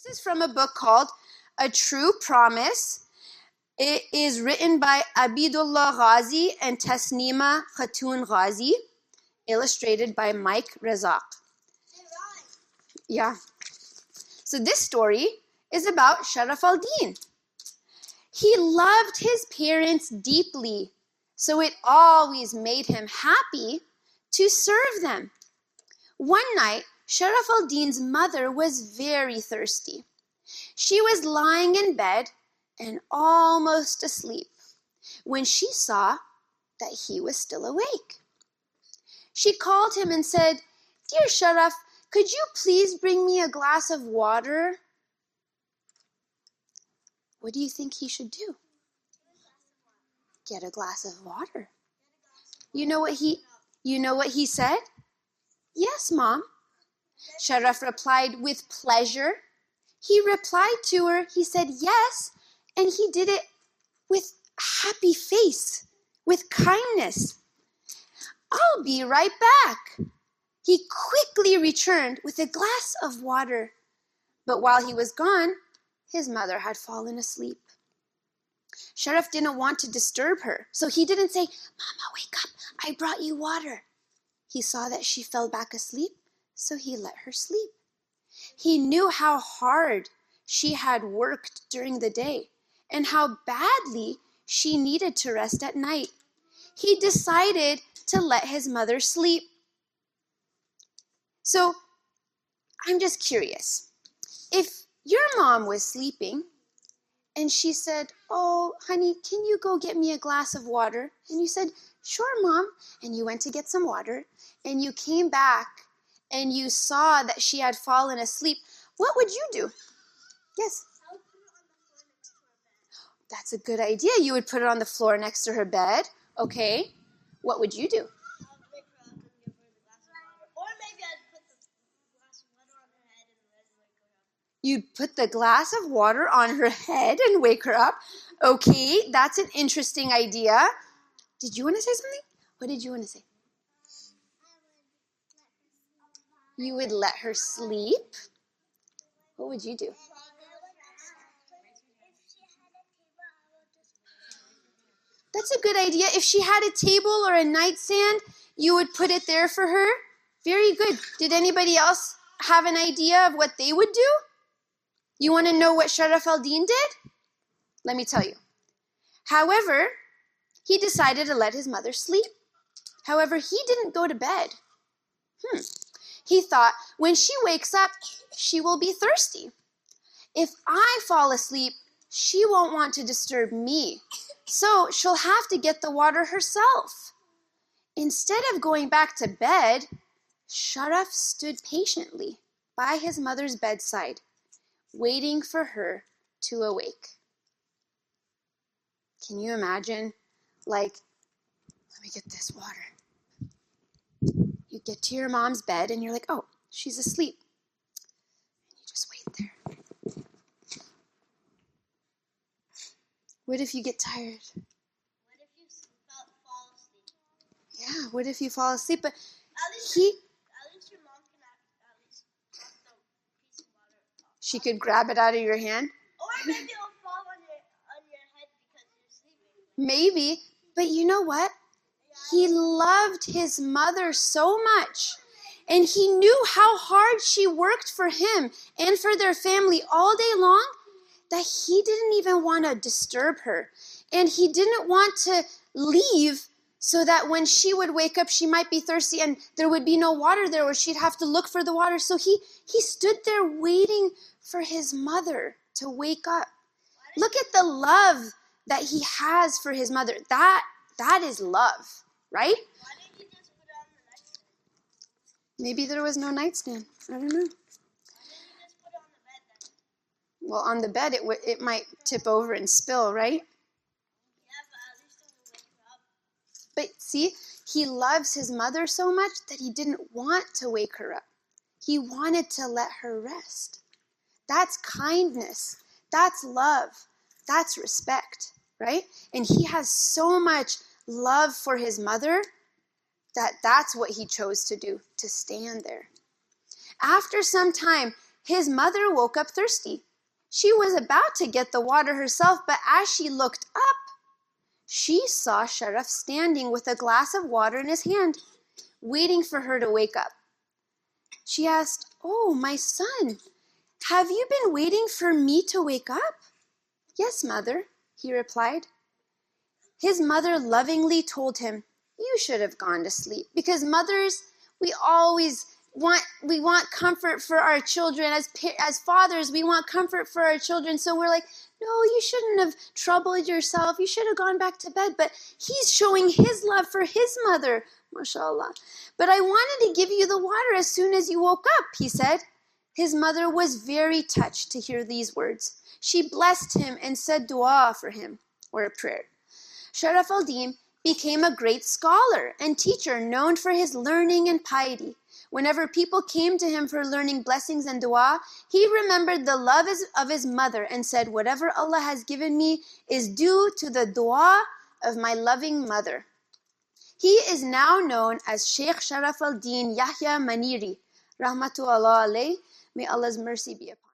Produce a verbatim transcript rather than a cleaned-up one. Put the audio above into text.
This is from a book called A True Promise. It is written by Abidullah Ghazi and Tasnima Khatun Ghazi, illustrated by Mike Razak. Yeah. So this story is about Sharaf al-Din. He loved his parents deeply, so it always made him happy to serve them. One night, Sharaf al-Din's mother was very thirsty. She was lying in bed and almost asleep when she saw that he was still awake. She called him and said, "Dear Sharaf, could you please bring me a glass of water?" What do you think he should do? Get a glass of water. You know what he you know what he said? "Yes, Mom." Sharaf replied with pleasure. He replied to her, he said yes, and he did it with a happy face, with kindness. "I'll be right back." He quickly returned with a glass of water. But while he was gone, his mother had fallen asleep. Sharaf didn't want to disturb her, so he didn't say, "Mama, wake up, I brought you water." He saw that she fell back asleep, so he let her sleep. He knew how hard she had worked during the day and how badly she needed to rest at night. He decided to let his mother sleep. So, I'm just curious. If your mom was sleeping and she said, "Oh, honey, can you go get me a glass of water?" And you said, "Sure, Mom." And you went to get some water and you came back and you saw that she had fallen asleep, what would you do? Yes? I would put it on the floor next to her bed. That's a good idea. You would put it on the floor next to her bed. Okay. What would you do? I would wake her up and give her the glass of water. Or maybe I'd put the glass of water on her head and then wake her up. You'd put the glass of water on her head and wake her up. Okay, that's an interesting idea. Did you want to say something? What did you want to say? You would let her sleep? What would you do? That's a good idea. If she had a table or a nightstand, you would put it there for her. Very good. Did anybody else have an idea of what they would do? You want to know what Sharaf al-Din did? Let me tell you. However, he decided to let his mother sleep. However, he didn't go to bed. Hmm. He thought, when she wakes up, she will be thirsty. If I fall asleep, she won't want to disturb me. So she'll have to get the water herself. Instead of going back to bed, Sharaf stood patiently by his mother's bedside, waiting for her to awake. Can you imagine? Like, let me get this water. You get to your mom's bed and you're like, oh, she's asleep. And you just wait there. What if you get tired? What if you fall asleep? Yeah, what if you fall asleep? But at least, he, at least your mom can at least get the piece of water off. She could grab it out of your hand? Or maybe it'll fall on your, on your head because you're sleeping. Maybe, but you know what? He loved his mother so much, and he knew how hard she worked for him and for their family all day long, that he didn't even want to disturb her. And he didn't want to leave so that when she would wake up, she might be thirsty and there would be no water there, or she'd have to look for the water. So he, he stood there waiting for his mother to wake up. Look at the love that he has for his mother. That, that is love. Right? Why didn't you just put it on the nightstand? Maybe there was no nightstand. I don't know. Why didn't you just put it on the bed then? Well, on the bed, it w- it might tip over and spill, right? Yeah, but at least it will wake her up. But see, he loves his mother so much that he didn't want to wake her up. He wanted to let her rest. That's kindness. That's love. That's respect, right? And he has so much love for his mother that that's what he chose to do, to stand there. After some time, His mother woke up thirsty. She was about to get the water herself, but as she looked up, she saw Sharaf standing with a glass of water in his hand, waiting for her to wake up. She asked, "Oh, my son, have you been waiting for me to wake up?" "Yes, mother," he replied. His mother lovingly told him, "You should have gone to sleep," because mothers, we always want we want comfort for our children. As as fathers, we want comfort for our children. So we're like, "No, you shouldn't have troubled yourself. You should have gone back to bed." But he's showing his love for his mother, mashallah. "But I wanted to give you the water as soon as you woke up," he said. His mother was very touched to hear these words. She blessed him and said dua for him, or a prayer. Sharaf al-Din became a great scholar and teacher known for his learning and piety. Whenever people came to him for learning blessings and dua, he remembered the love of his mother and said, "Whatever Allah has given me is due to the dua of my loving mother." He is now known as Sheikh Sharaf al-Din Yahya Maniri, rahmatullah alayh. May Allah's mercy be upon him.